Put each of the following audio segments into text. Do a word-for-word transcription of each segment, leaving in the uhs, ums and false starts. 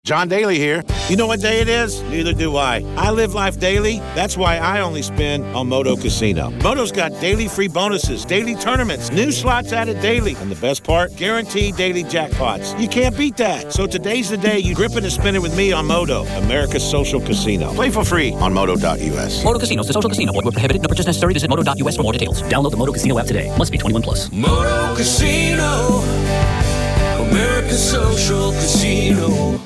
John Daly here. You know what day it is? Neither do I. I live life daily. That's why I only spin on Moto Casino. Moto's got daily free bonuses, daily tournaments, new slots added daily. And the best part? Guaranteed daily jackpots. You can't beat that. So today's the day you grip it and spin it with me on Moto, America's social casino. Play for free on moto dot u s. Moto Casino is a social casino. Void where prohibited. No purchase necessary. Visit moto dot u s for more details. Download the Moto Casino app today. Must be twenty-one plus. Moto Casino, America's social casino.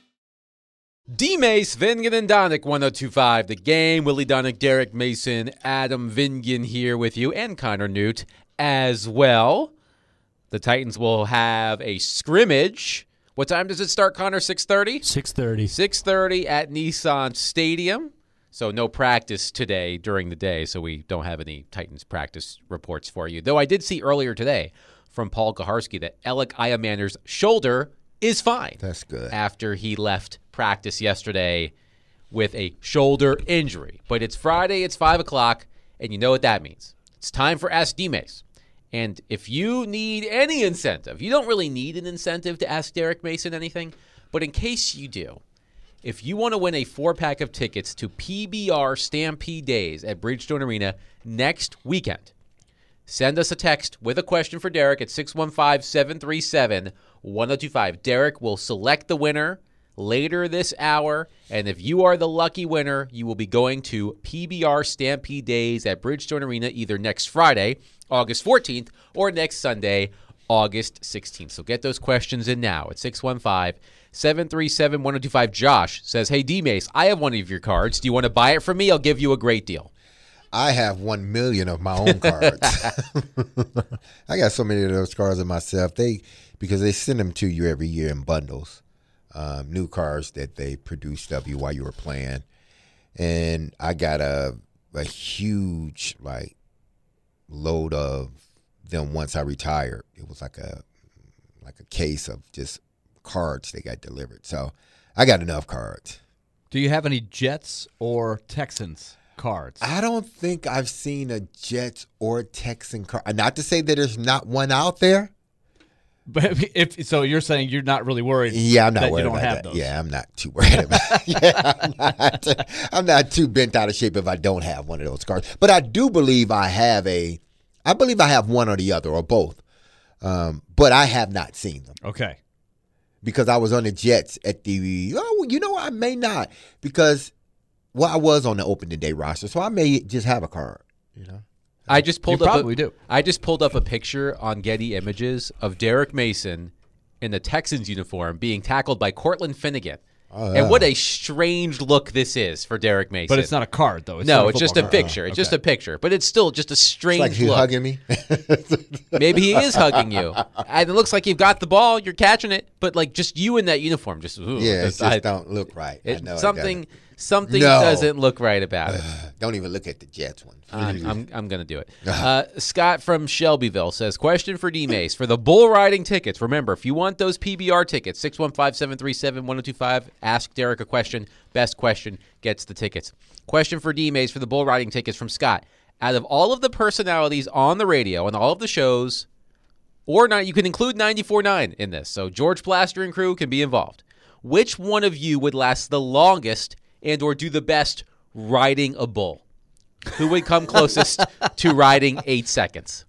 D-Mace, Vingan, and Donick, one oh two point five The Game. Willie Donick, Derek Mason, Adam Vingan here with you, and Connor Newt as well. The Titans will have a scrimmage. What time does it start, Connor? six thirty? six thirty. six thirty at Nissan Stadium. So no practice today during the day, so we don't have any Titans practice reports for you. Though I did see earlier today from Paul Kaharski that Alec Ayamander's shoulder is fine. That's good. After he left practice yesterday with a shoulder injury. But it's Friday, it's five o'clock, and you know what that means. It's time for Ask D-Mace. And if you need any incentive, you don't really need an incentive to ask Derek Mason anything, but in case you do, if you want to win a four-pack of tickets to P B R Stampede Days at Bridgestone Arena next weekend, send us a text with a question for Derek at six one five, seven three seven, one oh two five. Derek will select the winner later this hour, and if you are the lucky winner, you will be going to P B R Stampede Days at Bridgestone Arena either next Friday, August fourteenth, or next Sunday, August sixteenth. So get those questions in now at six one five, seven three seven, one oh two five. Josh says, hey, D-Mace, I have one of your cards. Do you want to buy it from me? I'll give you a great deal. I have one million of my own cards. I got so many of those cards of myself. They because they send them to you every year in bundles. Um, new cards that they produced of you while you were playing. And I got a a huge like load of them once I retired. It was like a like a case of just cards they got delivered. So I got enough cards. Do you have any Jets or Texans cards? I don't think I've seen a Jets or Texan card. Not to say that there's not one out there. But if so, you're saying you're not really worried. Yeah, I'm not that worried you don't about have that. those. Yeah, I'm not too worried about it. Yeah, I'm not, I'm not too bent out of shape if I don't have one of those cards. But I do believe I have a. I believe I have one or the other or both. Um, but I have not seen them. Okay. Because I was on the Jets at the. Oh, you know, I may not because. Well, I was on the opening day roster, so I may just have a card. You know. I just pulled you up. Probably a, do. I just pulled up a picture on Getty Images of Derek Mason in the Texans uniform being tackled by Cortland Finnegan. Oh, yeah. And what a strange look this is for Derek Mason. But it's not a card, though. It's no, not a it's just a card. picture. Oh, it's okay. just a picture. But it's still just a strange It's like he's look. hugging me. Maybe he is hugging you. And it looks like you've got the ball. You're catching it. But like just you in that uniform. Just ooh, Yeah, it just I, don't look right. it, I know something it something No. doesn't look right about it. Don't even look at the Jets one. I'm, I'm, I'm going to do it. Uh, Scott from Shelbyville says, question for D-Mace. For the bull riding tickets, remember, if you want those P B R tickets, six one five, seven three seven, one oh two five, ask Derek a question. Best question gets the tickets. Question for D-Mace for the bull riding tickets from Scott. Out of all of the personalities on the radio and all of the shows, or not, you can include ninety-four point nine in this, so George Plaster and crew can be involved. Which one of you would last the longest and or do the best riding a bull? Who would come closest to riding eight seconds?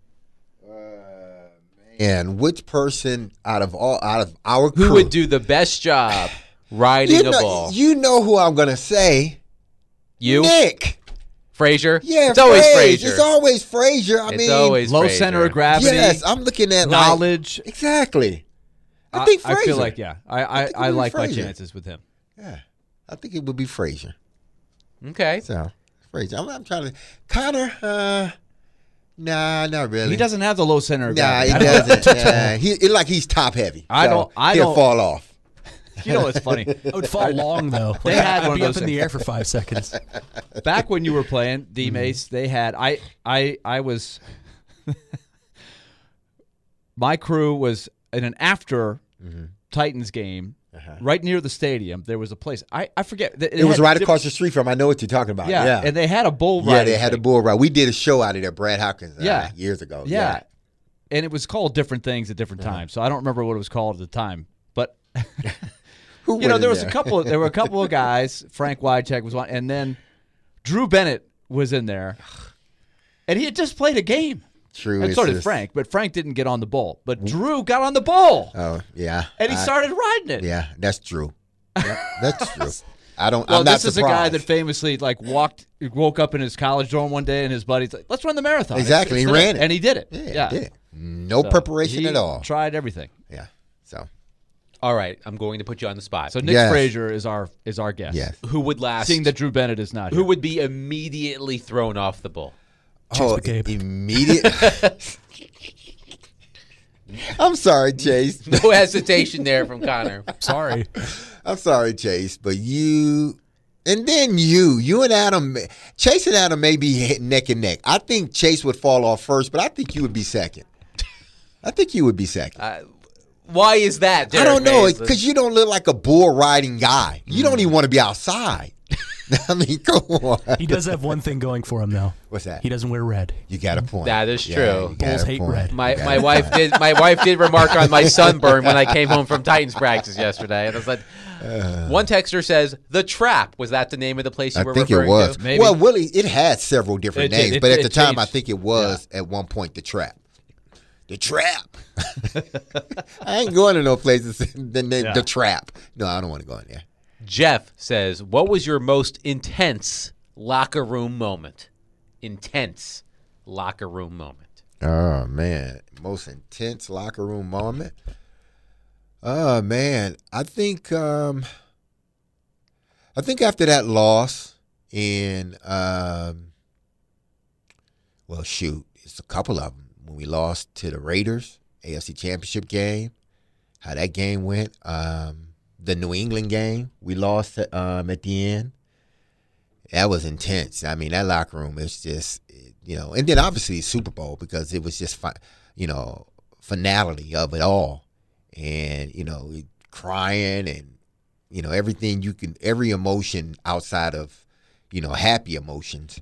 And which person out of all out of our crew Who would do the best job riding you a know, bull? You know who I'm gonna say? You, Nick. Frazier. Yeah, it's always Frazier. Frazier. It's always Frazier. I It's mean, always Low Frazier. center of gravity. yes, I'm looking at like- knowledge. exactly. I think Frazier. I feel like yeah. I I, think it I would be like my Frazier. chances with him. Yeah, I think it would be Frazier. Okay. So Frazier. I'm, I'm trying to Connor. Uh, nah, not really. He doesn't have the low center of Nah, gravity. he doesn't. Nah, he it like he's top heavy. I So don't- I he'll don't- fall off. You know what's funny? I would fall long, though. They had I'd one be of up those in the things. air for five seconds. Back when you were playing D-Mace, they had I I I was my crew was in an after Mm-hmm. Titans game Uh-huh. right near the stadium. There was a place I I forget. It was right across the street from. I know what you're talking about. Yeah, Yeah, and they had a bull yeah, riding they had a thing. bull ride. We did a show out of there, Brad Hopkins. Uh, Yeah. years ago. Yeah. And it was called different things at different times. So I don't remember what it was called at the time. But Who You know, went there in was a couple. There were a couple of guys. Frank Wycheck was one, and then Drew Bennett was in there, and he had just played a game. True. And it's so did just- Frank, but Frank didn't get on the ball. But Drew got on the ball, Oh yeah. and he I- started riding it. Yeah, that's true. Yeah, that's true. I don't. Well, I'm not this is a guy surprised. that famously like walked, woke up in his college dorm one day, and his buddies like, "Let's run the marathon." Exactly, It's- he it's ran it. and he did it. Yeah, Yeah, he did. No So preparation he at all. Tried everything. Yeah. So All right, I'm going to put you on the spot. So Nick Yes. Frazier is our is our guest. yes. who would last? Seeing that Drew Bennett is not who here. would be immediately thrown off the bull? Chase oh, McCabe. immediate. I'm sorry, Chase. No hesitation there from Connor. Sorry. I'm sorry, Chase, but you, and then you, you and Adam, Chase and Adam may be hit neck and neck. I think Chase would fall off first, but I think you would be second. I think you would be second. Uh, Why is that? I Derek don't know, Mason? because you don't look like a bull riding guy. You don't even want to be outside. I mean, come on. He does have one thing going for him, though. What's that? He doesn't wear red. You got a point. That is Yeah, true. you got Bulls a hate point. red. My You got my a wife did my wife did remark on my sunburn when I came home from Titans practice yesterday, and I was like, one texter says the Trap. Was that the name of the place you I were think it referring was. to? Maybe. Well, Willie, it had several different It did. names, It- but at it the time, I changed. think it was at one point the Trap. The Trap. I ain't going to no places the name Yeah. the Trap. No, I don't want to go in there. Jeff says, "What was your most intense locker room moment? Intense locker room moment." Oh man, most intense locker room moment. Oh man, I think um, I think after that loss in um, well, shoot, it's a couple of them. When we lost to the Raiders, A F C Championship game, how that game went. Um, the New England game, we lost um, at the end. That was intense. I mean, that locker room is just, you know, and then obviously Super Bowl because it was just, fi- you know, finality of it all. And, you know, crying and, you know, everything you can, every emotion outside of, you know, happy emotions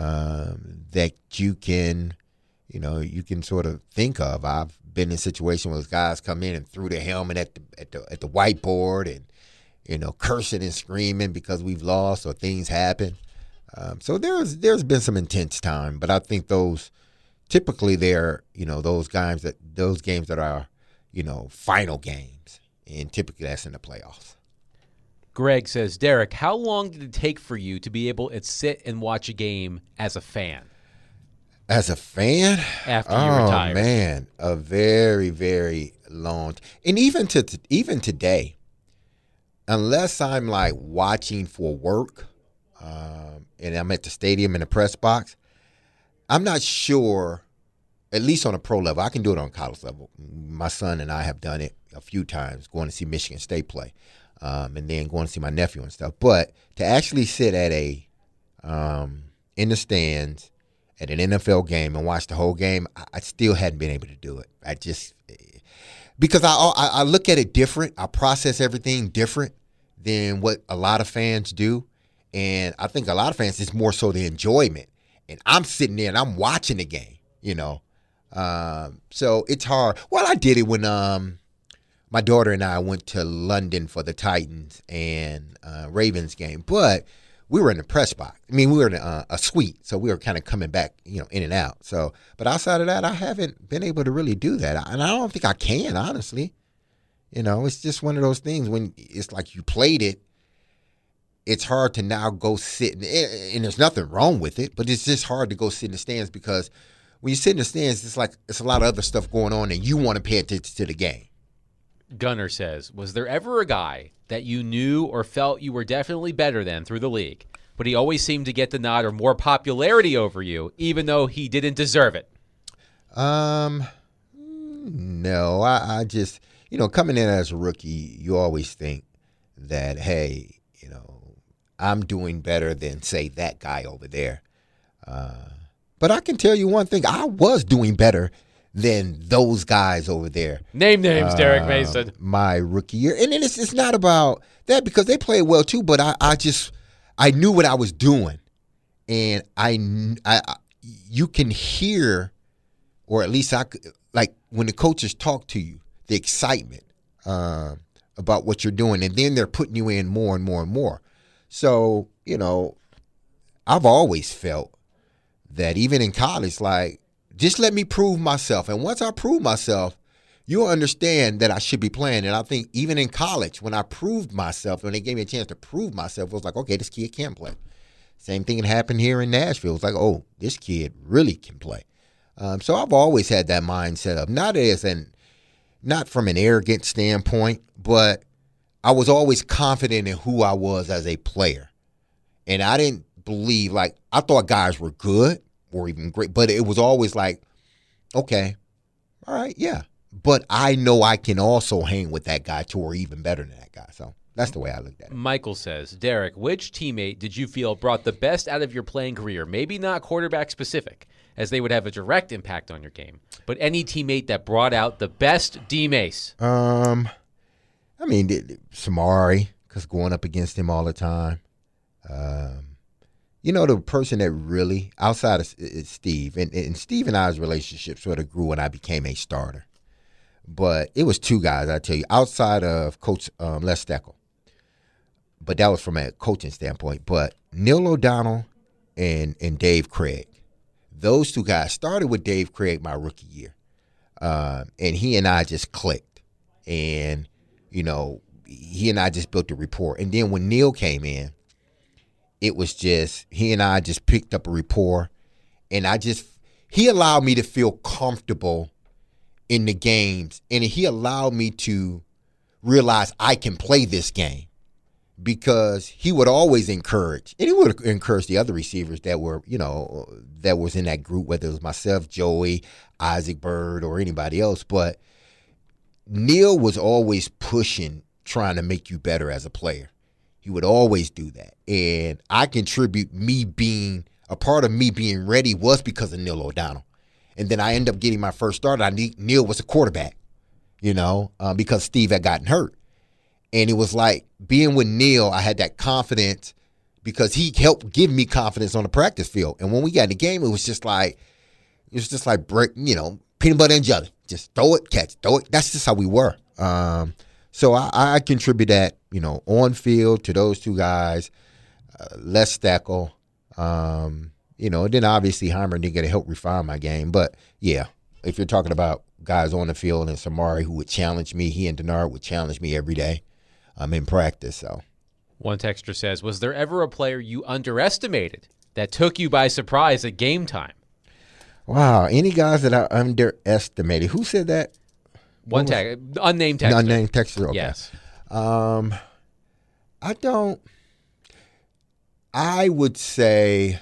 um, that you can, you know, you can sort of think of. I've been in situations where guys come in and threw their helmet at the at the at the whiteboard and, you know, cursing and screaming because we've lost or things happen. Um, so there's there's been some intense time, but I think those typically they're, you know, those games that those games that are, you know, final games, and typically that's in the playoffs. Greg says, "Derek, how long did it take for you to be able to sit and watch a game as a fan As a fan, after you oh retired?" man, a very very long, t- and even to t- even today, unless I'm like watching for work, um, and I'm at the stadium in the press box, I'm not sure. At least on a pro level, I can do it on college level. My son and I have done it a few times, going to see Michigan State play, um, and then going to see my nephew and stuff. But to actually sit at a um, in the stands at an N F L game and watch the whole game, I, I still hadn't been able to do it. I just because I, I I look at it different. I process everything different than what a lot of fans do, and I think a lot of fans it's more so the enjoyment. And I'm sitting there and I'm watching the game, you know. Um, so it's hard. Well, I did it when um my daughter and I went to London for the Titans and uh, Ravens game, but we were in the press box. I mean, we were in a, a suite, so we were kind of coming back, you know, in and out. So, but outside of that, I haven't been able to really do that, and I don't think I can, honestly. You know, it's just one of those things when it's like you played it. It's hard to now go sit, in, and there's nothing wrong with it, but it's just hard to go sit in the stands because when you sit in the stands, it's like it's a lot of other stuff going on, and you want to pay attention to the game. Gunner says, "Was there ever a guy that you knew or felt you were definitely better than through the league, but he always seemed to get the nod or more popularity over you, even though he didn't deserve it?" Um, no, I, I just, you know, coming in as a rookie, you always think that, hey, you know, I'm doing better than, say, that guy over there. Uh, but I can tell you one thing, I was doing better than those guys over there. Name names, Derek uh, Mason. My rookie year. And then it's, it's not about that because they played well too, but I, I just, I knew what I was doing. And I, I, I you can hear, or at least I could, like when the coaches talk to you, the excitement um, about what you're doing, and then they're putting you in more and more and more. So, you know, I've always felt that even in college, like, just let me prove myself. And once I prove myself, you'll understand that I should be playing. And I think even in college, when I proved myself, when they gave me a chance to prove myself, it was like, okay, this kid can play. Same thing that happened here in Nashville. It's like, oh, this kid really can play. Um, so I've always had that mindset of not as an, not from an arrogant standpoint, but I was always confident in who I was as a player. And I didn't believe, like, I thought guys were good or even great, but it was always like, okay, all right, yeah. But I know I can also hang with that guy too, or even better than that guy. So that's the way I looked at it. Michael says, Derek, which teammate did you feel brought the best out of your playing career? Maybe not quarterback specific, as they would have a direct impact on your game, but any teammate that brought out the best D-Mace. Um, I mean, Samari, because going up against him all the time. Um, you know, the person that really, outside of is Steve, and, and Steve and I's relationship sort of grew when I became a starter. But it was two guys, I tell you, outside of Coach um, Les Steckel. But that was from a coaching standpoint. But Neil O'Donnell and, and Dave Craig, those two guys, started with Dave Craig my rookie year. Uh, and he and I just clicked. And, you know, he and I just built a rapport. And then when Neil came in, it was just, he and I just picked up a rapport. And I just, he allowed me to feel comfortable in the games, and he allowed me to realize I can play this game, because he would always encourage, and he would encourage the other receivers that were, you know, that was in that group, whether it was myself, Joey, Isaac Bird, or anybody else. But Neil was always pushing, trying to make you better as a player. He would always do that. And I contribute me being, a part of me being ready was because of Neil O'Donnell. And then I ended up getting my first start. I need, Neil was a quarterback, you know, uh, because Steve had gotten hurt. And it was like being with Neil, I had that confidence because he helped give me confidence on the practice field. And when we got in the game, it was just like, it was just like, break, you know, peanut butter and jelly. Just throw it, catch, throw it. That's just how we were. Um, so I, I contribute that, you know, on field to those two guys, uh, Les Steckel, um, you know, and then obviously Heimer didn't get to help refine my game. But, yeah, if you're talking about guys on the field and Samari who would challenge me, he and Denard would challenge me every day um, in practice. So, one texter says, was there ever a player you underestimated that took you by surprise at game time? Wow, any guys that I underestimated? Who said that? One tag, unnamed texter. Unnamed texter, okay. Yes. Um, I don't, I would say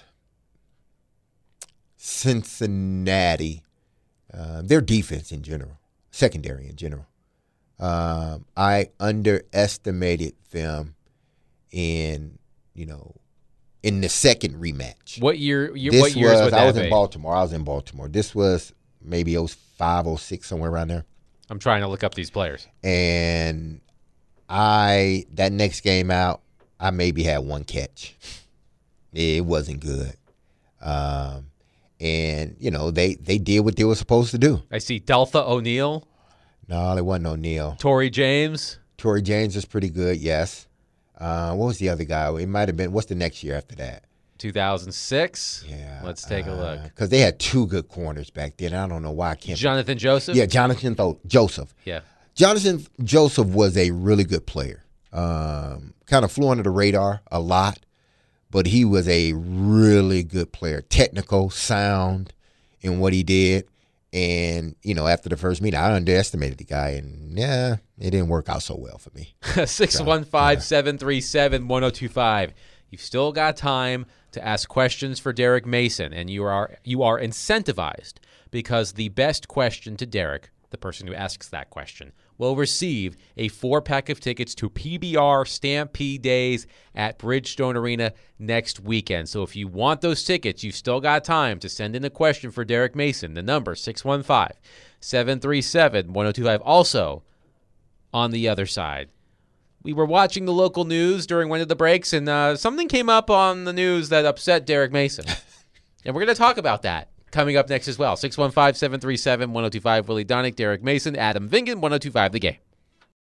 Cincinnati, uh, their defense in general, secondary in general. Um, I underestimated them in, you know, in the second rematch. What year? year This what years was, would I that was be? in Baltimore. I was in Baltimore. This was maybe oh five, oh six, somewhere around there. I'm trying to look up these players. And I, that next game out, I maybe had one catch. It wasn't good. Um, and, you know, they, they did what they were supposed to do. I see Deltha O'Neal. No, there wasn't O'Neal. Torrey James. Torrey James is pretty good, yes. Uh, what was the other guy? It might have been, what's the next year after that? two thousand six. Yeah. Let's take a look. Because they had two good corners back then. I don't know why I can't. Jonathan Joseph? Yeah, Jonathan Th- Joseph. Yeah. Jonathan Joseph was a really good player. Um, kind of flew under the radar a lot, but he was a really good player. Technical, sound in what he did. And, you know, after the first meeting, I underestimated the guy, and, yeah, it didn't work out so well for me. six one five, seven three seven, one oh two five. You've still got time to ask questions for Derek Mason, and you are you are incentivized because the best question to Derek, the person who asks that question, will receive a four-pack of tickets to P B R Stampede Days at Bridgestone Arena next weekend. So if you want those tickets, you've still got time to send in a question for Derek Mason. The number, six one five, seven three seven, one oh two five. Also, on the other side, we were watching the local news during one of the breaks, and uh, something came up on the news that upset Derek Mason. And we're going to talk about that coming up next as well. six one five, seven three seven, one oh two five. Willie Donick, Derek Mason, Adam Vingan, one oh two five The Game.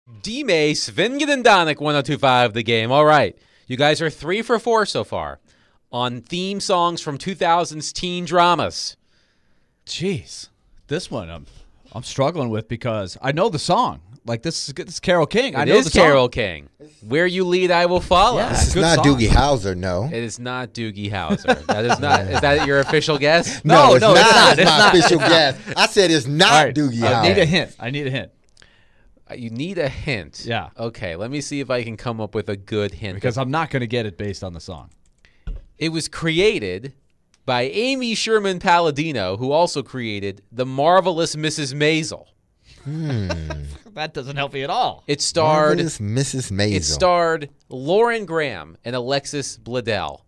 D-Mace, Vingen and Donick, one oh two five The Game. All right. You guys are three for four so far on theme songs from two thousands teen dramas. Jeez, this one I'm I'm struggling with because I know the song. Like this is, this is Carole King. I It know is the song. Carole King. Where you lead, I will follow. Yeah. This is Good not song. Doogie Howser, no. It is not Doogie Howser. That is not. Is that your official guess? No, No, it's no, not. it's not. It's It's my not. official guess. I said it's not All right, Doogie I need a Howser. hint. I need a hint Uh, You need a hint. Yeah. Okay. Let me see if I can come up with a good hint. because I'm not going to get it based on the song. It was created by Amy Sherman Palladino, who also created The Marvelous Missus Maisel. That doesn't help me at all. It starred. Marvelous Missus Maisel. It starred Lauren Graham and Alexis Bledel.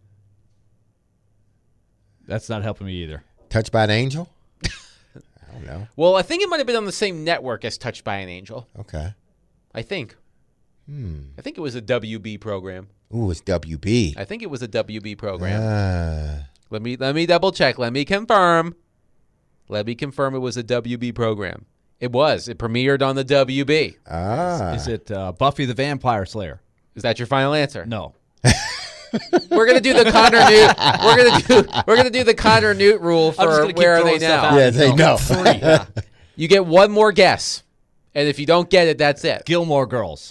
That's not helping me either. Touched by an Angel? I don't know. Well, I think it might have been on the same network as Touched by an Angel. Okay. I think. Hmm. I think it was a W B program. Ooh, it's W B. I think it was a W B program. Ah. Let me let me double check. Let me confirm. Let me confirm it was a W B program. It was. It premiered on the W B. Ah. Is it uh, Buffy the Vampire Slayer? Is that your final answer? No. We're gonna do the Connor Newt. We're gonna do. We're gonna do the Connor Newt rule I'm just for gonna keep where are throwing they stuff now? out. Yeah, they know. Three. You get one more guess, and if you don't get it, that's it. Gilmore Girls.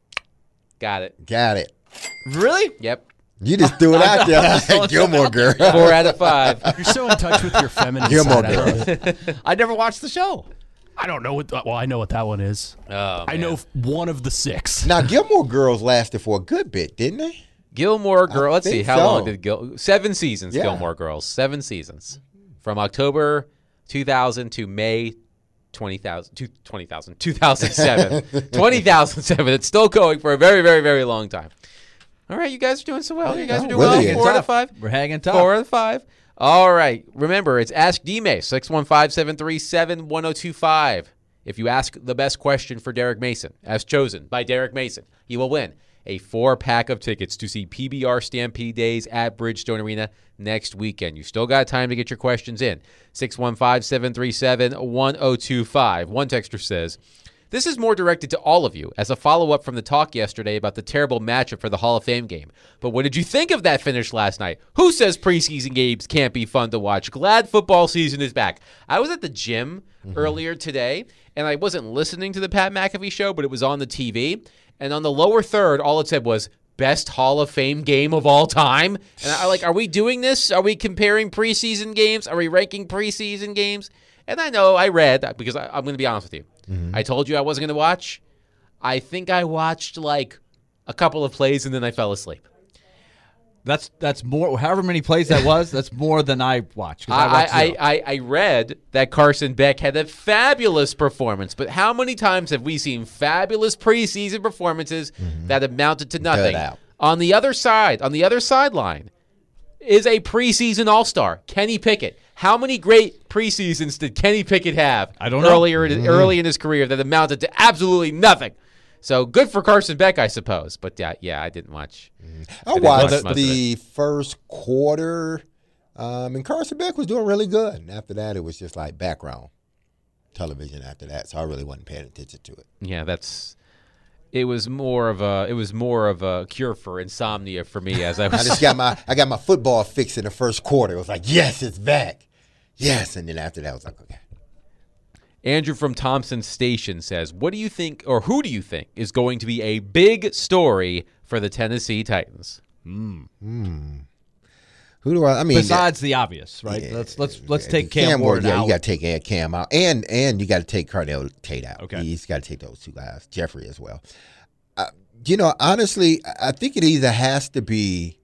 Got it. Got it. Really? Yep. You just threw it out there. Gilmore Girl. Four out of five. You're so in touch with your feminine Gilmore side. I love it. Girl. I never watched the show. I don't know what. Well, I know what that one is. Oh, I man. know one of the six. Now, Gilmore Girls lasted for a good bit, didn't they? Gilmore Girls. Let's see. think How so. long did Gil? Seven seasons. Yeah. Gilmore Girls. Seven seasons. From October two thousand to May twenty thousand. To twenty thousand. two thousand seven. twenty thousand seven. It's still going for a very, very, very long time. All right, you guys are doing so well. You guys are doing Willie well. is. Four out of five. We're hanging tough. Four out of five. All right. Remember, it's Ask D-Mace, six one five, seven three seven, one oh two five. If you ask the best question for Derek Mason, as chosen by Derek Mason, you will win a four-pack of tickets to see P B R Stampede Days at Bridgestone Arena next weekend. You still got time to get your questions in. six one five, seven three seven, one oh two five. One texter says, this is more directed to all of you as a follow-up from the talk yesterday about the terrible matchup for the Hall of Fame game. But what did you think of that finish last night? Who says preseason games can't be fun to watch? Glad football season is back. I was at the gym mm-hmm. earlier today, and I wasn't listening to the Pat McAfee show, but it was on the T V. And on the lower third, all it said was, best Hall of Fame game of all time. And I like, are we doing this? Are we comparing preseason games? Are we ranking preseason games? And I know I read, because I, I'm going to be honest with you. Mm-hmm. I told you I wasn't going to watch. I think I watched like a couple of plays and then I fell asleep. That's that's more. However many plays that was, that's more than I watched. 'cause I, I, watched I, zero. I, I read that Carson Beck had a fabulous performance, but how many times have we seen fabulous preseason performances mm-hmm. that amounted to nothing? out. On the other side, on the other sideline, is a preseason All-Star, Kenny Pickett. How many great preseasons did Kenny Pickett have I don't know. earlier in, early in his career that amounted to absolutely nothing? So good for Carson Beck, I suppose. But yeah, yeah, I didn't watch. I didn't watched watch most of the first quarter, um, and Carson Beck was doing really good. And after that, it was just like background television after that, so I really wasn't paying attention to it. Yeah, that's. It was more of a. It was more of a cure for insomnia for me as I I was. just got my I got my football fix in the first quarter. It was like, yes, it's back. Yes, and then after that, I was like, okay. Andrew from Thompson Station says, "What do you think, or who do you think, is going to be a big story for the Tennessee Titans?" Who do I? I mean, Besides the obvious, right? yeah, let's let's let's yeah, take Cam, Ward Yeah, out. you got to take Ed Cam out, and and you got to take Cardell Tate out. Okay. He's got to take those two guys, Jeffrey as well. Uh, you know, honestly, I think it either has to be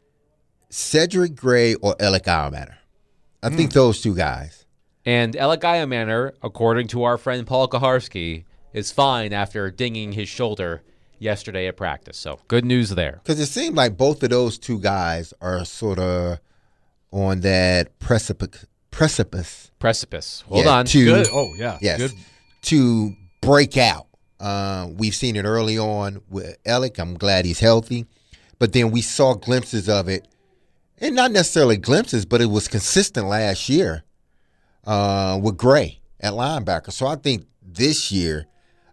Cedric Gray or Alec Almaner. I think those two guys. And Alec Manor, according to our friend Paul Kaharski, is fine after dinging his shoulder yesterday at practice. So good news there. Because it seemed like both of those two guys are sort of on that precipice. Precipice. Precipice. Hold Yeah, on. to- Good. Oh yeah. Yes. Good. To break out. Uh, we've seen it early on with Alec. I'm glad he's healthy. But then we saw glimpses of it. And not necessarily glimpses, but it was consistent last year uh, with Gray at linebacker. So I think this year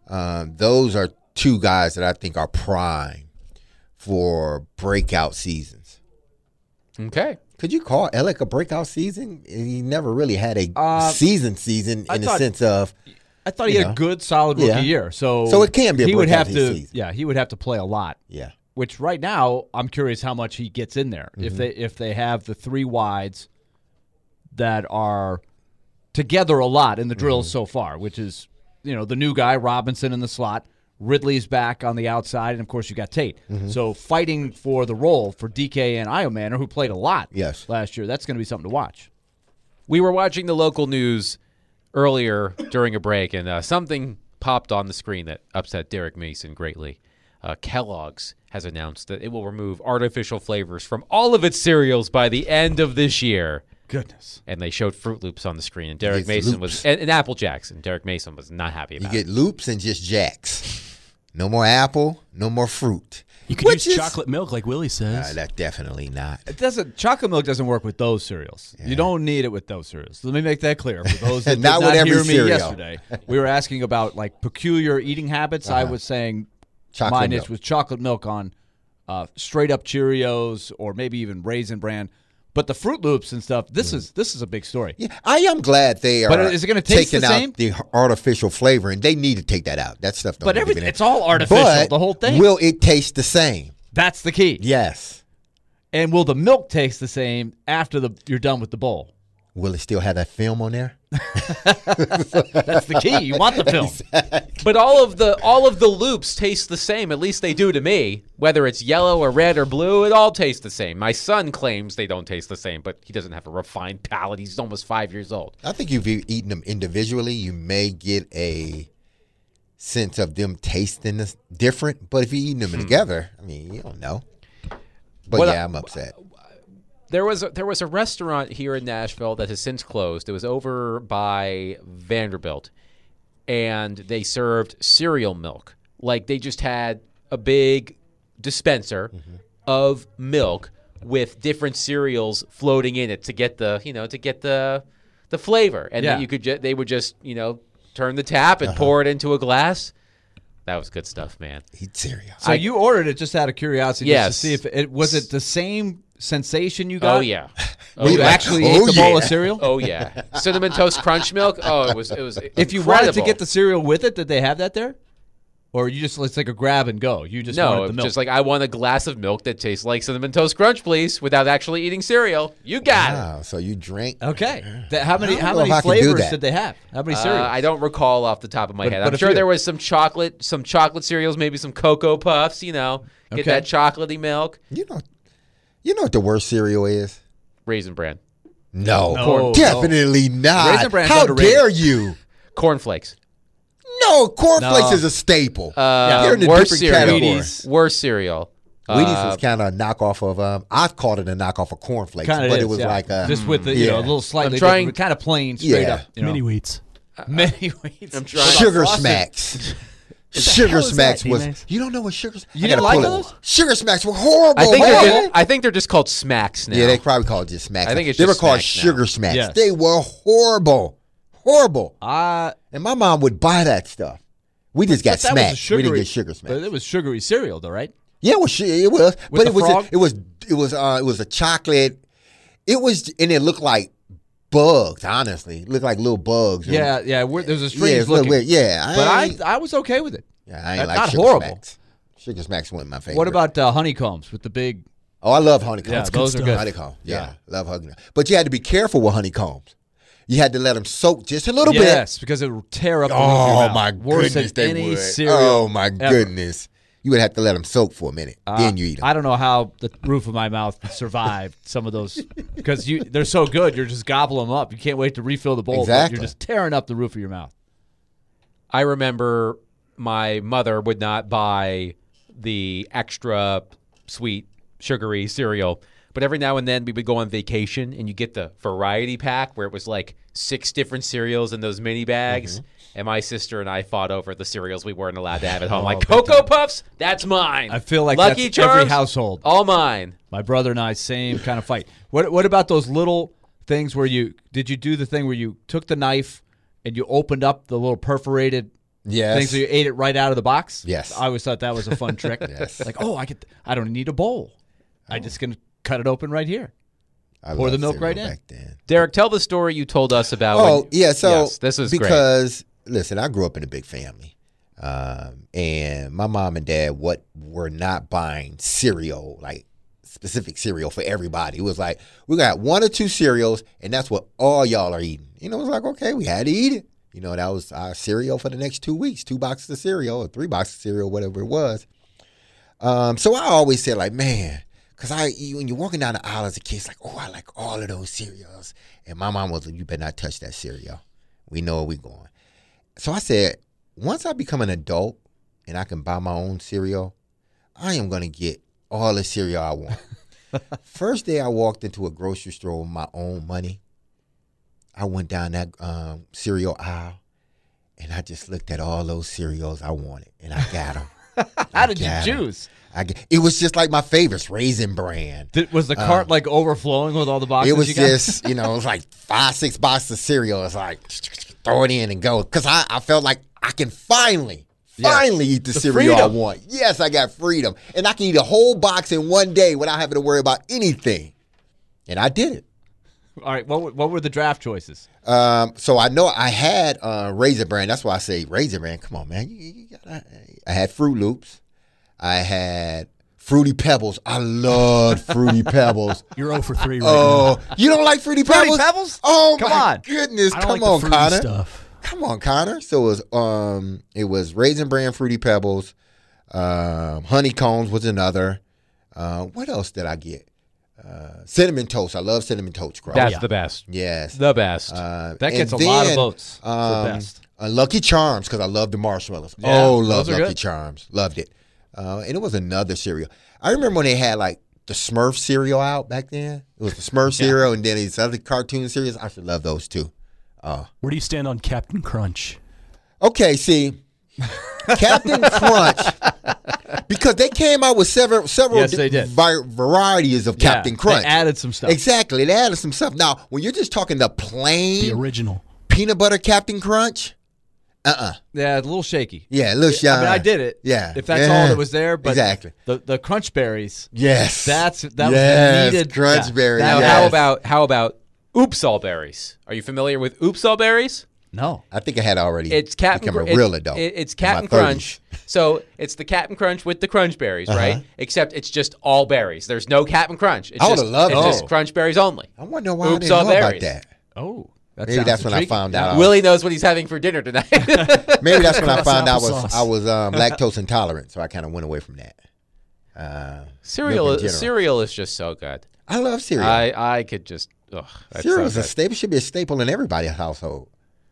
Um, those are two guys that I think are prime for breakout seasons. Okay. Could you call Alec a breakout season? He never really had a Uh, season season I in the thought- sense of I thought he You had know. a good, solid rookie Yeah. year. So So it can be a he would breakout have to. season. Yeah, he would have to play a lot. yeah. Which right now, I'm curious how much he gets in there. Mm-hmm. If they if they have the three wides that are together a lot in the drills Mm-hmm. so far, which is you know the new guy Robinson in the slot, Ridley's back on the outside, and of course you got Tate. Mm-hmm. So fighting for the role for D K and Iomanner, who played a lot Yes. last year, that's going to be something to watch. We were watching the local news earlier during a break, and uh, something popped on the screen that upset Derek Mason greatly. Uh, Kellogg's has announced that it will remove artificial flavors from all of its cereals by the end of this year. Goodness. And they showed Fruit Loops on the screen, and Derek It's Mason Loops. was and, and Apple Jacks, and Derek Mason was not happy You about get it. loops and just jacks. No more apple, no more fruit. You could Which use is- chocolate milk like Willie says. Uh, that's definitely not. It doesn't. Chocolate milk doesn't work with those cereals. You don't need it with those cereals. Let me make that clear for those that Not did with not every hear me cereal. yesterday. We were asking about like peculiar eating habits. I was saying Chocolate mine milk. is with chocolate milk on uh, straight up Cheerios or maybe even Raisin Bran. But the Fruit Loops and stuff. This is this is a big story. Yeah, I am glad they are. But is it gonna taste taking the out same? the artificial flavoring? They need to take that out. That stuff. Don't But need to every- be there. it's all artificial, But the whole thing. Will it taste the same? That's the key. Yes. And will the milk taste the same after the you're done with the bowl? Will it still have that film on there? That's the key. You want the film. But all of the all of the loops taste the same. At least they do to me. Whether it's yellow or red or blue, it all tastes the same. My son claims they don't taste the same, but he doesn't have a refined palate. He's almost five years old. I think if you've eaten them individually, you may get a sense of them tasting this different. But if you're eating them together, I mean, you don't know. But Well, yeah, I'm upset. There was a, there was a restaurant here in Nashville that has since closed. It was over by Vanderbilt, and they served cereal milk. Like they just had a big dispenser of milk with different cereals floating in it to get the you know to get the the flavor, and Yeah. then you could ju- they would just you know turn the tap and pour it into a glass. That was good stuff, man. Eat cereal. So you ordered it just out of curiosity, Yes. just to see if it was it the same sensation you got. Oh yeah. Where you yeah. actually Oh, ate the bowl yeah. of cereal. Oh yeah, cinnamon toast crunch milk. Oh, it was it was. If you wanted to incredible. get the cereal with it, did they have that there? Or you just it's like a grab and go. You just no, wanted the it's milk. just like I want a glass of milk that tastes like cinnamon toast crunch, please, without actually eating cereal. You got it. Wow, so you drank. okay. That- how many I don't how know many if I can do flavors that. did they have? How many Uh, cereals? I don't recall off the top of my But- head. but I'm a sure few. there was some chocolate, some chocolate cereals, maybe some Cocoa Puffs. You know, get Okay. that chocolatey milk. You know, you know what the worst cereal is? Raisin Bran, No, No, definitely not. Raisin Bran's How underrated. dare you? cornflakes. No, cornflakes No. is a staple. Uh, They're in a worst different cereal. category. Wheaties. Worst cereal. Wheaties Uh, was kind of a knockoff of. Um, I called it a knockoff of cornflakes, Kind of but is, it was yeah. like a, just with the you know yeah. a little slightly I'm trying- kind of plain straight Yeah. up. You know? Mini wheats. Many ways. I'm trying- Sugar Frosted. Smacks. Sugar hell is Smacks that, was. D-Max? You don't know what sugar? You I didn't gotta like pull it. those? Sugar Smacks were horrible. I think man. they're just, I think they're just called Smacks now. Yeah, they probably called it just Smacks. I think it's they just were called Smacks now. Sugar Smacks. Yes. They were horrible, horrible. Uh, And my mom would buy that stuff. We just got but that was a Smacks. We didn't sugary- get Sugar Smacks. But it was sugary cereal, though, right? Yeah, it was. su- It was. With but the it was. frog? It was. It was. Uh, it was a chocolate. It was, and it looked like bugs. Honestly, it looked like little bugs. Yeah, yeah. We're, there's a yeah, strange it's a little looking. weird. Yeah, But I, ain't- I was okay with it. yeah, I ain't not- like not Sugar horrible. Smacks. Sugar Smacks wasn't my favorite. What about uh, honeycombs with the big? Oh, I love honeycombs. Yeah, those are good. Honeycomb. Yeah, love honeycomb. But you had to be careful with honeycombs. You had to let them soak just a little bit. Yes, because it would tear up the roof of your Oh mouth. my Worse goodness, than they any would. cereal. Oh my ever. goodness, you would have to let them soak for a minute, Uh, then you eat them. I don't know how the roof of my mouth survived some of those because you they're so good. You're just gobbling them up. You can't wait to refill the bowl. but Exactly. You're just tearing up the roof of your mouth. I remember my mother would not buy the extra sweet, sugary cereal. But every now and then we would go on vacation and you get the variety pack where it was like six different cereals in those mini bags. Mm-hmm. And my sister and I fought over the cereals we weren't allowed to have at home. Oh, like big Cocoa time. Puffs, that's mine. I feel like Lucky that's every Charms, household. all mine. My brother and I, same kind of fight. What What about those little things where you did you do the thing where you took the knife and you opened up the little perforated Yes. things that you ate it right out of the box. Yes. I always thought that was a fun trick. Yes. Like, oh, I get, I don't need a bowl. I just gonna cut it open right here. I Pour the loved milk cereal right in. back then. Derek, tell the story you told us about. Oh when- yeah, so yes, this is great. because listen, I grew up in a big family, um, and my mom and dad what were not buying cereal like specific cereal for everybody. It was like we got one or two cereals, and that's what all y'all are eating. You know, it was like okay, we had to eat it. You know, that was our cereal for the next two weeks, two boxes of cereal or three boxes of cereal, whatever it was. Um, so I always said like, man. Because I, you, when you're walking down the aisle as a kid, it's like, oh, I like all of those cereals. And my mom was like, you better not touch that cereal. We know where we're going. So I said, once I become an adult and I can buy my own cereal, I am going to get all the cereal I want. First day I walked into a grocery store with my own money, I went down that um, cereal aisle, and I just looked at all those cereals I wanted, and I got them. How did you got 'em. choose? I get, it was just like my favorites, Raisin Bran. Did, was the cart like overflowing with all the boxes? It was you got? just, you know, it was like five, six boxes of cereal. It's like, throw it in and go. Because I, I felt like I can finally, Yeah. finally eat the, The cereal I freedom. want. Yes, I got freedom. And I can eat a whole box in one day without having to worry about anything. And I did it. All right. What were- what were the draft choices? Um, so I know I had uh, Raisin Bran. That's why I say Raisin Bran. Come on, man. You, you gotta, I had Fruit Loops. I had Fruity Pebbles. I loved Fruity Pebbles. You're zero for three right Oh, you don't like Fruity Fruity Pebbles? Pebbles? Oh Come my on. goodness! now. I don't Come like on, the fruity Connor. stuff. Come on, Connor. So it was um, it was Raisin Bran, Fruity Pebbles, um, Honeycombs was another. Uh, what else did I get? Uh, cinnamon Toast. I love Cinnamon Toast Crunch. That's the best. yes. The best. Uh, That gets and a lot of then, votes for Um, best. uh, Lucky Charms because I love the marshmallows. Yeah, oh, love those are Lucky good. Charms. Loved it. Uh, and it was another cereal. I remember when they had like the Smurf cereal out back then. It was the Smurf cereal and then these other cartoon cereals. I should love those too. Uh, Where do you stand on Captain Crunch? okay, see, Captain Crunch, because they came out with several several Yes, they did. vi- varieties of Yeah, Captain Crunch. They added some stuff. Exactly, they added some stuff. Now, when you're just talking the plain The original. peanut butter Captain Crunch, uh-uh. Yeah, a little shaky. Yeah, a little shy. I mean, I did it. Yeah. If that's Yeah. all that was there, but Exactly. the the crunch berries. Yes. That's that was yes, the needed crunch yeah, berry. that Now, was- yes. how about how about Oops All Berries? Are you familiar with Oops All Berries? no? I think I had already It's Captain become Cr- a real it's, adult. it- It's in my Captain thirties. Crunch. So it's the Captain Crunch with the crunch berries, Uh-huh. right? Except it's just all berries. There's no Captain Crunch. It's I would've just, loved It's it. just crunch berries only. I wonder why I Oops, didn't all know about berries. that. Oh, that Maybe sounds that's when I intriguing. found out. I was- Willie knows what he's having for dinner tonight. Maybe that's when I Cross found out was applesauce. I was um, lactose intolerant, so I kind of went away from that. Uh, cereal, milk in general. cereal is just so good. I love cereal. I, I could just. Ugh, that's cereal so is a good. staple. Should be a staple in everybody's household.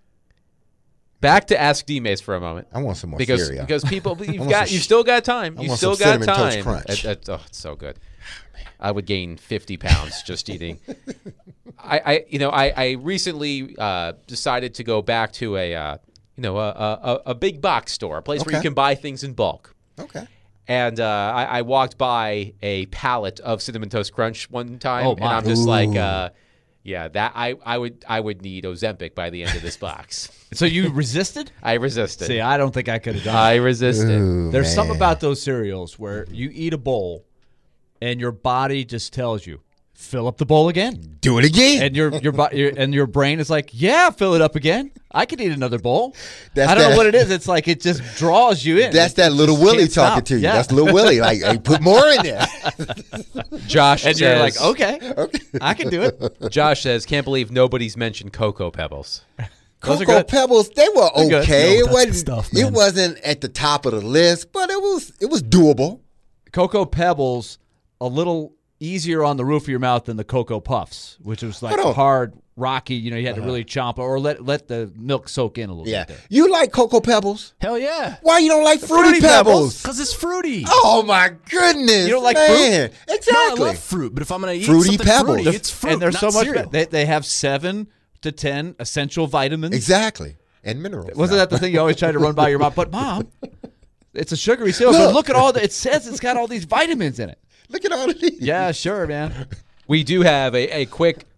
Back to Ask D-Mace for a moment. I want some more because cereal. because people you've want got some you've sh- still got time. I You want still some got Cinnamon Toast time. Crunch. It- it- oh, it's so good. I would gain fifty pounds just eating. I, I you know I I recently uh, decided to go back to a uh, you know a, a a big box store, a place where you Okay. can buy things in bulk. Okay. And uh, I, I walked by a pallet of Cinnamon Toast Crunch one time, Oh, and my. I'm just like, Ooh. uh, yeah, that I, I would I would need Ozempic by the end of this box. So you resisted? I resisted. See, I don't think I could have done I it. resisted. Ooh, There's man. something about those cereals where you eat a bowl, and your body just tells you, fill up the bowl again. Do it again. And your your, bo- your and your brain is like, yeah, fill it up again. I could eat another bowl. That's I don't that- know what it is. It's like it just draws you in. That's It that little just Willie can't talking stop. to you. Yeah. That's little Willie. Like, hey, put more in there. Josh and says, you're like, okay, I can do it. Josh says, can't believe nobody's mentioned Cocoa Pebbles. Those are Cocoa good. Pebbles, they were They're good. okay. No, it that's wasn't. the stuff, it man. wasn't at the top of the list, but it was. It was doable. Cocoa Pebbles, a little easier on the roof of your mouth than the Cocoa Puffs, which was like Hold on. hard, rocky. You know, you had to really chomp or let let the milk soak in a little Yeah. bit. There. You like Cocoa Pebbles? Hell yeah. Why you don't like Fruity, Fruity Pebbles? Pebbles. Because it's fruity. Oh my goodness! You don't like man. No, Exactly. I love fruit, but if I'm going to eat Fruity something Pebbles. fruity, it's fruit, and there's so not much. cereal. They, they have seven to ten essential vitamins. Exactly. And minerals. Wasn't that the thing you always try to run by your mom? But mom, it's a sugary cereal. But Look. look at all the. It says it's got all these vitamins in it. Look at all of these. Yeah, sure, man. We do have a, a quick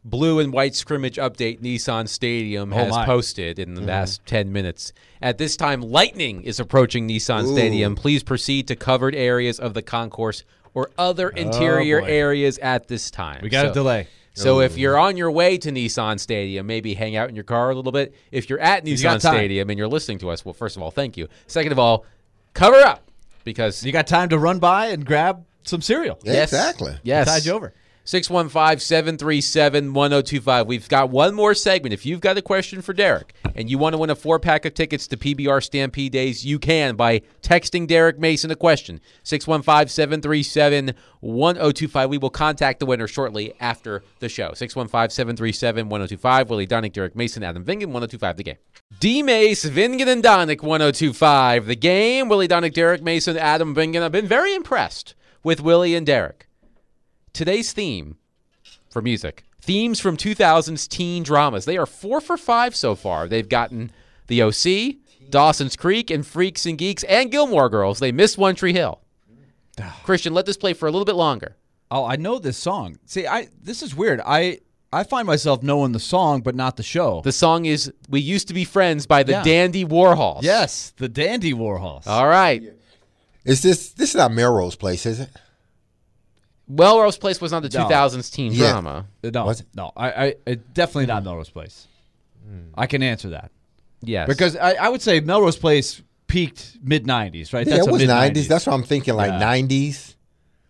blue and white scrimmage update Nissan Stadium has my. posted in the last ten minutes. At this time, lightning is approaching Nissan Stadium. Please proceed to covered areas of the concourse or other interior boy. areas at this time. We got So- a delay. So if you're on your way to Nissan Stadium, maybe hang out in your car a little bit. If you're at got Nissan time. Stadium and you're listening to us, well, first of all, thank you. Second of all, cover up because You got time to run by and grab some cereal. Yeah, Yes. exactly. yes, Tide you over. six one five, seven three seven, one oh two five. We've got one more segment. If you've got a question for Derek and you want to win a four-pack of tickets to P B R Stampede Days, you can by texting Derek Mason a question. six one five, seven three seven, one oh two five. We will contact the winner shortly after the show. six one five, seven three seven, one oh two five. Willie Donick, Derek Mason, Adam Vingen, one oh two five, the game. D-Mace, Vingen, and Donick, one oh two five, the game. Willie Donick, Derek Mason, Adam Vingen. I've been very impressed with Willie and Derek. Today's theme for music, themes from two thousands teen dramas. They are four for five so far. They've gotten The O C, Dawson's Creek, and Freaks and Geeks, and Gilmore Girls. They missed One Tree Hill. Christian, let this play for a little bit longer. Oh, I know this song. See, I this is weird. I I find myself knowing the song, but not the show. The song is We Used to Be Friends by the Yeah. Dandy Warhols. yes, the Dandy Warhols. All right. Is this this is not Melrose Place, is it? Melrose Place was not the No. two thousands teen Yeah. drama. Uh, no, Was it? no, I, I it definitely not Melrose Place. I can answer that Yes. because I, I would say Melrose Place peaked mid nineties, right? Yeah, That's it a was mid-nineties. nineties. That's what I'm thinking, like Yeah. nineties.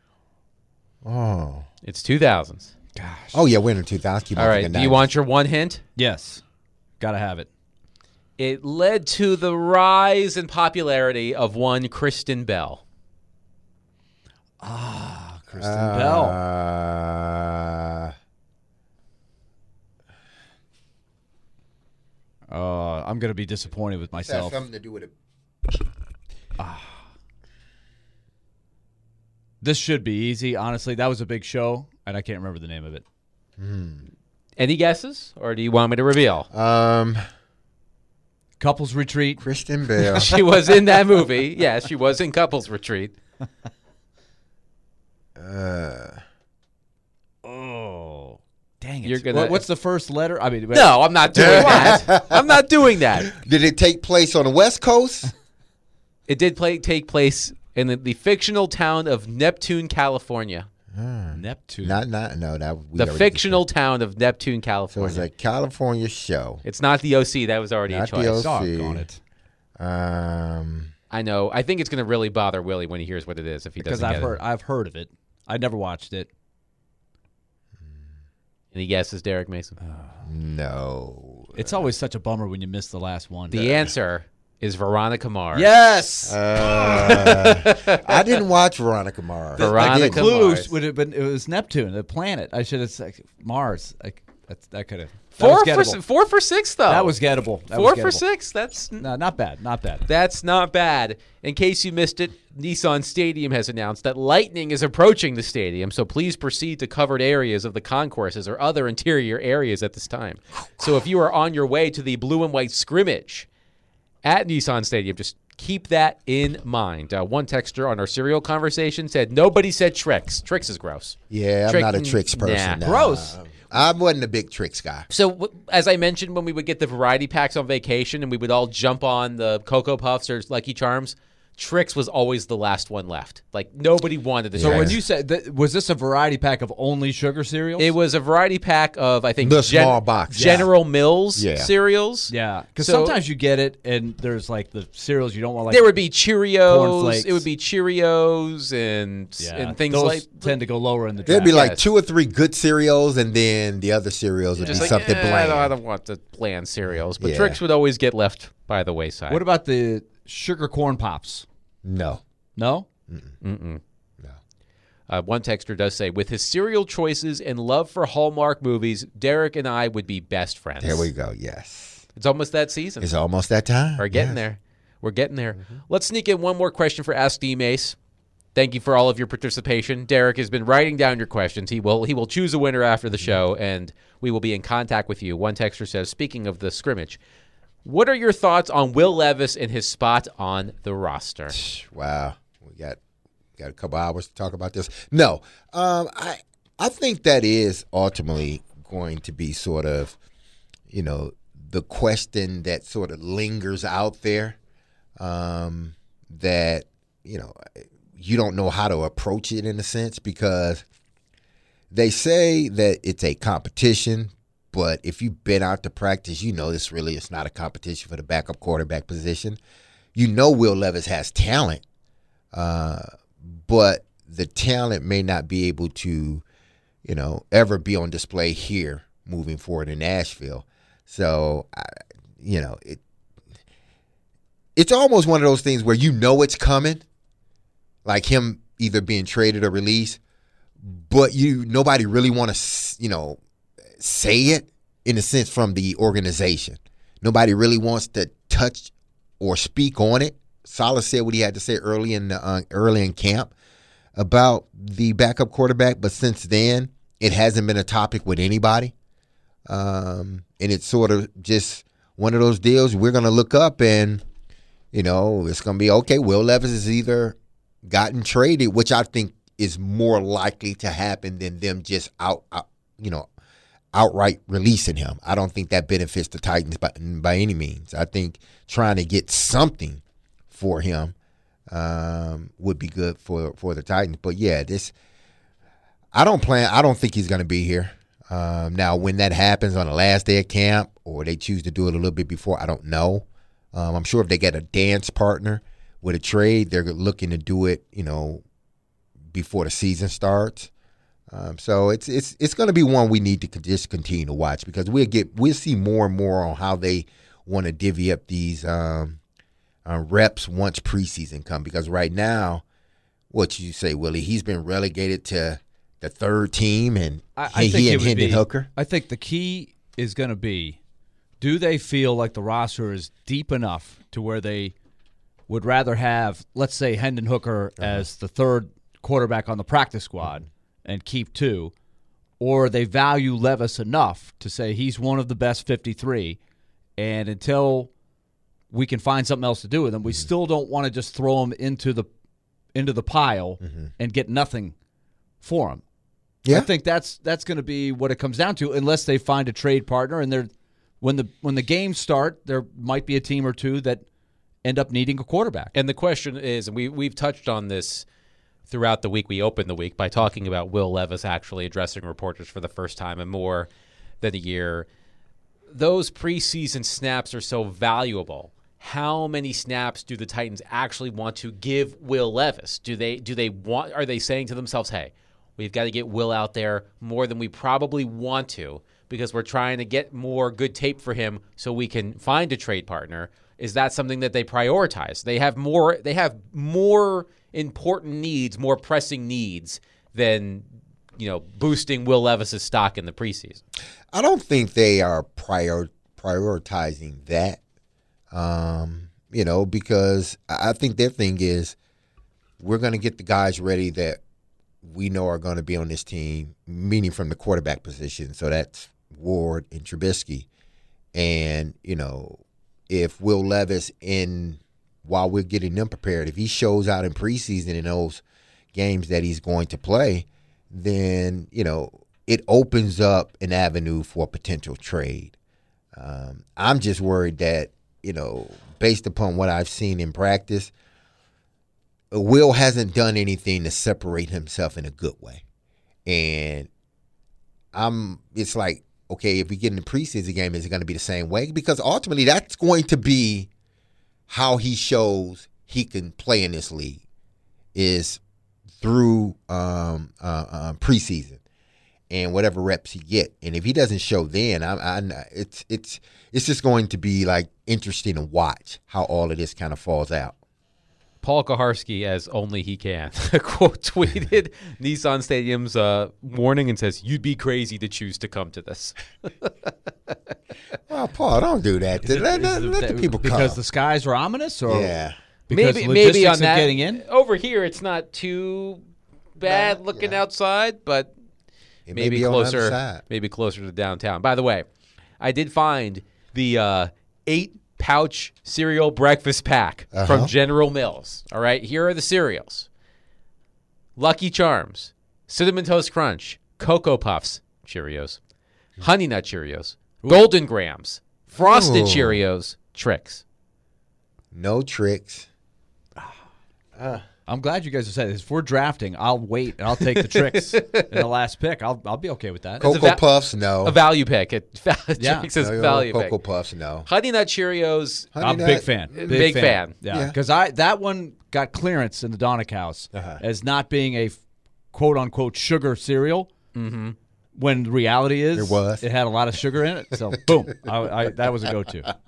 Oh. it's two thousands. Oh, yeah, we're in the two thousands. Keep on All right. thinking Do you nineties. want your one hint? yes, gotta have it. It led to the rise in popularity of one Kristen Bell. Kristen Bell. Uh, Uh, I'm gonna be disappointed with That has myself. something to do with it. This should be easy, honestly. That was a big show, and I can't remember the name of it. Any guesses, or do you want me to reveal? Um, Couples Retreat. Kristen Bell. She was in that movie. Yes, she was in Couples Retreat. uh, Oh, dang it! You're gonna- What- what's the first letter? I mean, No, I'm not doing that. I'm not doing that. did it take place on the West Coast? It did play take place in the, the fictional town of Neptune, California. Neptune. Not, not, no. That we The already fictional town of Neptune, did that. So California. it's a California show. It's not the O C. That was already Not a the choice. O C. Doggone it. Um, I know. I think it's going to really bother Willie when he hears what it is if he Because doesn't I've get heard, it. I've heard of it. I never watched it. Any guesses, Derek Mason? no. It's always such a bummer when you miss the last one. The answer is Veronica Mars. Yes. Uh, I didn't watch Veronica Mars. Veronica the clues Mars. would have been it was Neptune, the planet. I should have said Mars. Like that, that could have. Four that for was s- gettable. four for six though. That was gettable. That four was for gettable. six. That's No, not bad. Not bad. That's not bad. In case you missed it, Nissan Stadium has announced that lightning is approaching the stadium, so please proceed to covered areas of the concourses or other interior areas at this time. So if you are on your way to the blue and white scrimmage at Nissan Stadium, just keep that in mind. Uh, one texter on our serial conversation said, nobody said Trix. Trix is gross. Yeah, I'm Trick- not a tricks nah. person. Nah. Gross. I wasn't a big tricks guy. So, w- as I mentioned, when we would get the variety packs on vacation and we would all jump on the Cocoa Puffs or Lucky Charms, Trix was always the last one left. Like, nobody wanted the So Trix. when you said that, was this a variety pack of only sugar cereals? It was a variety pack of, I think, The small box. General Mills Yeah. cereals. yeah, because So- sometimes you get it and there's like the cereals you don't want. Like There would be Cheerios. Cornflakes. It would be Cheerios and yeah, and things those like tend to go lower in the. There'd draft. be like Yes. two or three good cereals, and then the other cereals would just be like something eh, bland. I, don't, I don't want the bland cereals, but Yeah. Trix would always get left by the wayside. What about the sugar corn pops? No. No. Uh, one texter does say, with his cereal choices and love for Hallmark movies, Derek and I would be best friends. There we go. Yes. It's almost that season. It's almost that time. We're getting Yes. there. We're getting there. Let's sneak in one more question for Ask D Mace. Thank you for all of your participation. Derek has been writing down your questions. He will he will choose a winner after the show, and we will be in contact with you. One texter says, speaking of the scrimmage, what are your thoughts on Will Levis and his spot on the roster? Wow. We got got a couple hours to talk about this. No. Um, I I think that is ultimately going to be sort of, you know, the question that sort of lingers out there um, that, you know, you don't know how to approach it in a sense, because they say that it's a competition, but if you've been out to practice, you know this really is not a competition for the backup quarterback position. You know Will Levis has talent, uh, but the talent may not be able to, you know, ever be on display here moving forward in Nashville. So, I, you know, it it's almost one of those things where you know it's coming, like him either being traded or released, but you nobody really want to, you know, say it in a sense from the organization. Nobody really wants to touch or speak on it. Saleh said what he had to say early in the, uh, early in camp about the backup quarterback, but since then it hasn't been a topic with anybody. Um, and it's sort of just one of those deals we're going to look up and, you know, it's going to be, okay, Will Levis has either gotten traded, which I think is more likely to happen than them just out, out you know, outright releasing him. I don't think that benefits the Titans by, by any means. I think trying to get something for him um, would be good for, for the Titans. But, yeah, this I don't plan – I don't think he's going to be here. Um, now, when that happens on the last day of camp or they choose to do it a little bit before, I don't know. Um, I'm sure if they get a dance partner with a trade, they're looking to do it, you know, before the season starts. Um, so it's it's it's going to be one we need to just continue to watch, because we'll get we'll see more and more on how they want to divvy up these um, uh, reps once preseason come. Because right now, what you say, Willie, he's been relegated to the third team, and I, I he, think he it and would Hendon be, Hooker. I think the key is going to be, do they feel like the roster is deep enough to where they would rather have, let's say, Hendon Hooker uh-huh. as the third quarterback on the practice squad mm-hmm. and keep two, or they value Levis enough to say he's one of the best fifty-three, and until we can find something else to do with him, we mm-hmm. still don't want to just throw him into the into the pile mm-hmm. and get nothing for him. Yeah. I think that's that's going to be what it comes down to, unless they find a trade partner. And they're when the when the games start, there might be a team or two that end up needing a quarterback. And the question is, and we we've touched on this throughout the week. We opened the week by talking about Will Levis actually addressing reporters for the first time in more than a year. Those preseason snaps are so valuable. How many snaps do the Titans actually want to give Will Levis? Do they do they want? Are they saying to themselves, "Hey, we've got to get Will out there more than we probably want to because we're trying to get more good tape for him so we can find a trade partner"? Is that something that they prioritize? They have more. They have more important needs, more pressing needs than, you know, boosting Will Levis's stock in the preseason. I don't think they are prior prioritizing that. Um, you know, because I think their thing is we're going to get the guys ready that we know are going to be on this team, meaning from the quarterback position. So that's Ward and Trubisky. And, you know, if Will Levis, in while we're getting them prepared, if he shows out in preseason in those games that he's going to play, then, you know, it opens up an avenue for a potential trade. Um, I'm just worried that, you know, based upon what I've seen in practice, Will hasn't done anything to separate himself in a good way. And I'm, it's like, okay, if we get in the preseason game, is it going to be the same way? Because ultimately that's going to be how he shows he can play in this league, is through um, uh, uh, preseason and whatever reps he get. And if he doesn't show then, I, I, it's it's it's just going to be like interesting to watch how all of this kind of falls out. Paul Kaharski, as only he can, quote tweeted Nissan Stadium's uh, warning and says, "You'd be crazy to choose to come to this." Well, Paul, don't do that. Is it, let is let it, the people because come. Because the skies are ominous, or yeah, because maybe logistics maybe on of that getting in. Over here, it's not too bad looking yeah. outside, but it may maybe be on the other closer, side. maybe closer to downtown. By the way, I did find the uh, eight pouch cereal breakfast pack uh-huh. from General Mills. All right, here are the cereals: Lucky Charms, Cinnamon Toast Crunch, Cocoa Puffs, Cheerios, Honey Nut Cheerios, Golden Grams, Frosted Ooh. Cheerios, Tricks. No tricks. I'm glad you guys have said this. If we're drafting, I'll wait and I'll take the Tricks in the last pick. I'll I'll be okay with that. Cocoa va- Puffs, no. A value pick. It, Yeah. Tricks is No, a value Cocoa pick. Puffs, no. Honey Nut Cheerios. Honey I'm a Nut- big fan. Big, Big fan. Yeah, Yeah. because I that one got clearance in the Donick house Uh-huh. as not being a quote unquote sugar cereal. Mm-hmm. When the reality is, It was. It had a lot of sugar in it. So boom, I, I, that was a go-to.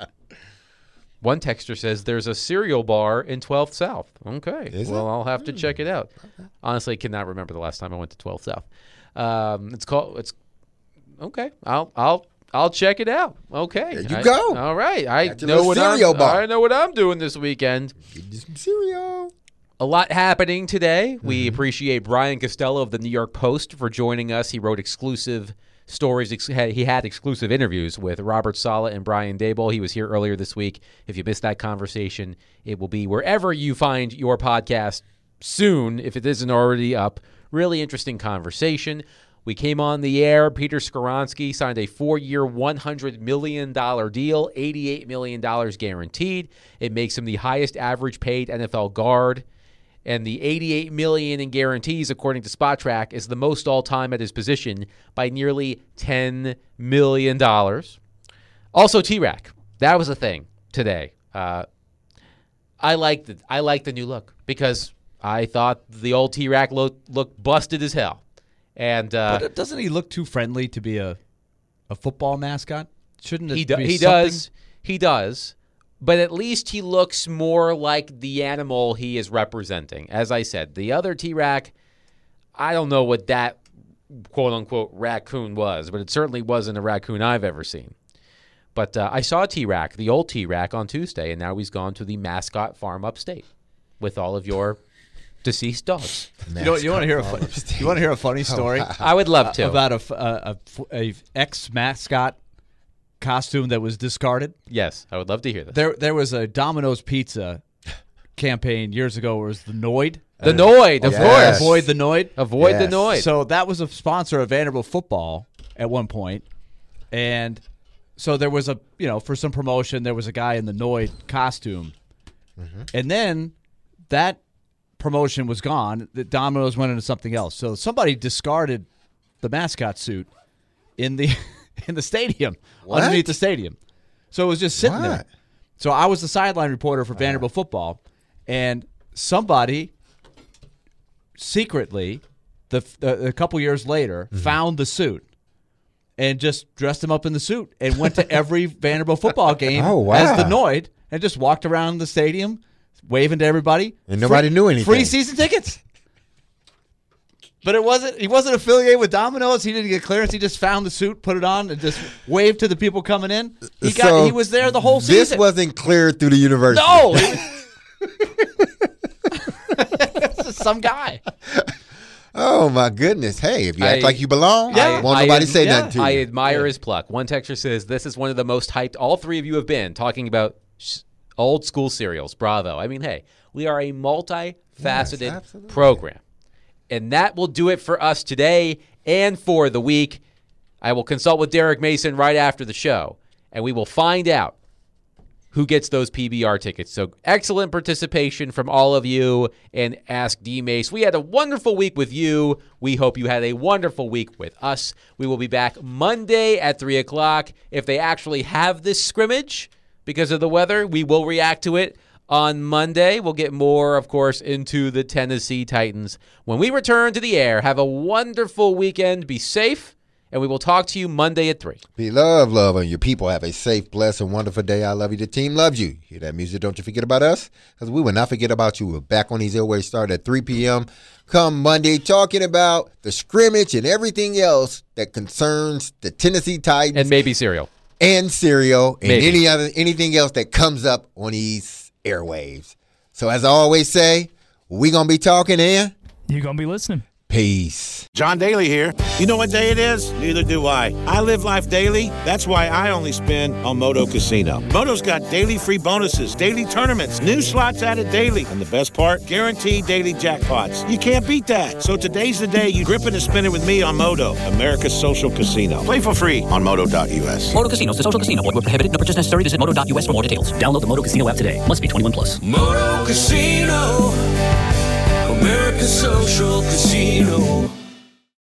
One texter says there's a cereal bar in twelfth South. Okay. Is well, it? I'll have to check it out. Honestly, I cannot remember the last time I went to twelfth South. Um, it's called. It's okay. I'll I'll I'll check it out. Okay. There you I- go. All right. I Got your know little what cereal I'm, bar. I know what I'm doing this weekend. Get you some cereal. A lot happening today. We Mm-hmm. appreciate Brian Costello of the New York Post for joining us. He wrote exclusive stories. Ex- he had exclusive interviews with Robert Saleh and Brian Daboll. He was here earlier this week. If you missed that conversation, it will be wherever you find your podcast soon, if it isn't already up. Really interesting conversation. We came on the air. Peter Skoronsky signed a four-year, one hundred million dollars deal, eighty-eight million dollars guaranteed. It makes him the highest average paid N F L guard. And the eighty-eight million dollars in guarantees, according to SpotTrack, is the most all-time at his position by nearly ten million dollars. Also, T-Rack. That was a thing today. Uh, I liked the, I liked the new look because I thought the old T-Rack looked looked busted as hell. And uh, But doesn't he look too friendly to be a a football mascot? Shouldn't it he, do, be he something? does. He does. But at least he looks more like the animal he is representing. As I said, the other T-Rack, I don't know what that quote-unquote raccoon was, but it certainly wasn't a raccoon I've ever seen. But uh, I saw T-Rack, the old T-Rack, on Tuesday, and now he's gone to the mascot farm upstate with all of your deceased dogs. You, know, you want to hear a fu- you want to hear a funny story I would love to. about a f- a, a, a ex mascot costume that was discarded? Yes, I would love to hear this. There there was a Domino's Pizza campaign years ago where it was the Noid. The Noid, of Yes. course. Avoid the Noid. Avoid Yes. the Noid. So that was a sponsor of Vanderbilt football at one point, and so there was a you know for some promotion there was a guy in the Noid costume, and then that promotion was gone. The Domino's went into something else. So somebody discarded the mascot suit in the in the stadium What? underneath the stadium. So it was just sitting there. What? So I was the sideline reporter for Vanderbilt football, and somebody secretly, the uh, a couple years later, found the suit and just dressed him up in the suit and went to every Vanderbilt football game Oh, wow. as the Noid and just walked around the stadium waving to everybody. And nobody Free- knew anything. Free season tickets. But it wasn't. He wasn't affiliated with Domino's. He didn't get clearance. He just found the suit, put it on, and just waved to the people coming in. He got. So he was there the whole This season. wasn't cleared through the university. no. It's just some guy. Oh, my goodness. Hey, if you act I- like you belong, Yeah. won't I- nobody I- say yeah. nothing to I you. admire his pluck. One texter says, this is one of the most hyped all three of you have been, talking about sh- old school cereals. Bravo. I mean, hey, we are a multifaceted Yes, absolutely. program. And that will do it for us today and for the week. I will consult with Derek Mason right after the show, and we will find out who gets those P B R tickets. So excellent participation from all of you and Ask D Mace. We had a wonderful week with you. We hope you had a wonderful week with us. We will be back Monday at three o'clock. If they actually have this scrimmage because of the weather, we will react to it on Monday. We'll get more, of course, into the Tennessee Titans. When we return to the air, have a wonderful weekend. Be safe, and we will talk to you Monday at three. Be love, love, and your people have a safe, blessed, and wonderful day. I love you. The team loves you. Hear that music? Don't you forget about us, because we will not forget about you. We're back on these airways, start at three p.m. come Monday, talking about the scrimmage and everything else that concerns the Tennessee Titans And maybe cereal. and cereal and Maybe. any other anything else that comes up on these airwaves. So as I always say, we gonna be talking and You're going to be listening. Peace. John Daly here. You know what day it is? Neither do I. I live life daily. That's why I only spin on Moto Casino. Moto's got daily free bonuses, daily tournaments, new slots added daily, and the best part, guaranteed daily jackpots. You can't beat that. So today's the day you grip it and spin it with me on Moto, America's social casino. Play for free on moto dot u s. Moto Casino is a social casino. Void where prohibited. No purchase necessary. Visit moto dot u s for more details. Download the Moto Casino app today. Must be twenty-one plus. Moto Casino, America's social casino.